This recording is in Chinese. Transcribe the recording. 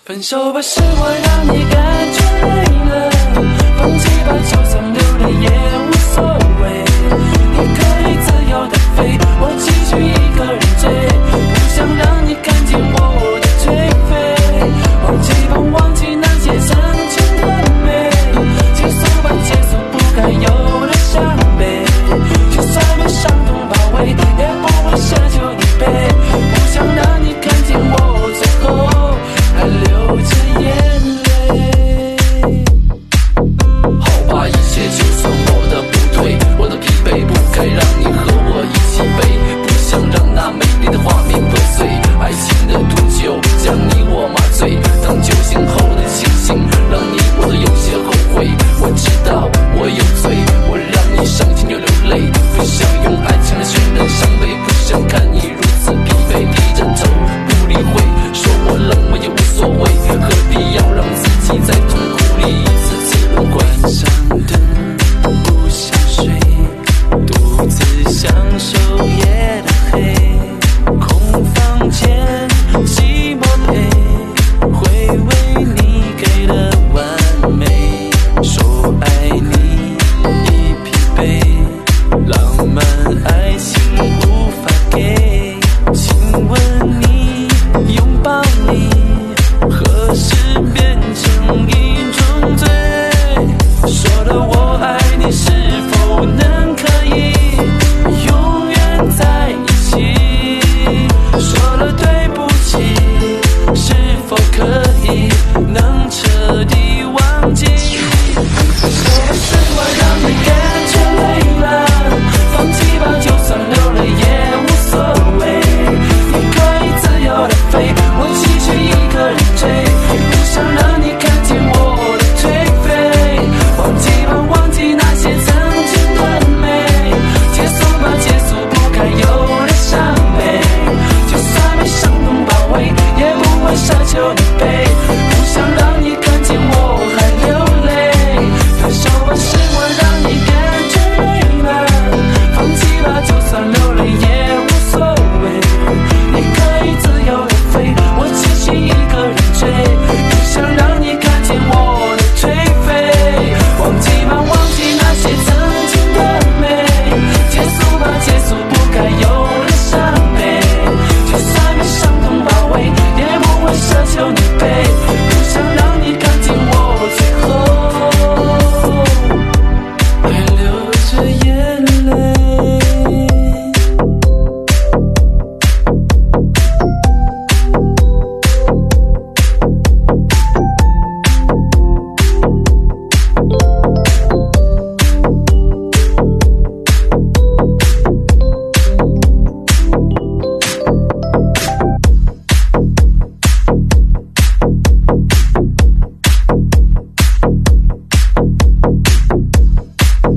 分手吧，是我让你感觉累了，放弃吧，就算流泪也无所谓。你可以自由的飞，我继续一个人追，不想让你看见我的颓废。忘记吧，忘记那些曾经的美，结束吧，结束不该有的伤悲。就算被伤痛包围，也不会奢求你陪，不想让你看见我最后还流着眼泪。好吧，一切就算我的不对，我的疲惫不该让你和我一起背，不想让那美丽的画面破碎，爱情的毒酒将你我麻醉，当酒醒后的清醒让你我都有些后悔。我知道我有罪，我让你伤心又流泪，不想用爱情来渲染伤悲，不想看你如此疲惫，低着头不理会，说我冷漠也无所谓，何必要让自己在痛苦里一次次轮回。关上灯不想睡，独自享受夜的黑，空房间寂寞累，回味你给的完美，说爱你已疲惫，浪漫爱情无法给，亲吻你拥抱你，何时变成一种罪？说了我爱你，是否能可以永远在一起？说了对不起，是否可以能彻底忘记？说吧，是我让你感觉累了，放弃吧，就算流泪也无所谓。你可以自由的飞，我继续一个人追，不想让你看见我的颓废。忘记吧，忘记那些曾经的美，结束吧，结束不该有的伤悲。就算被伤痛包围，也不会奢求你陪，不想让你看见我还流泪。分手吧，是我让你感觉累了，放弃吧，就算流泪也无所谓。你可以自由的飞，我继续一个人追，不想让你看见我的颓废。忘记吧，忘记那些曾经的美，结束吧，结束不该有的伤悲。就算被伤痛包围，也不会奢求你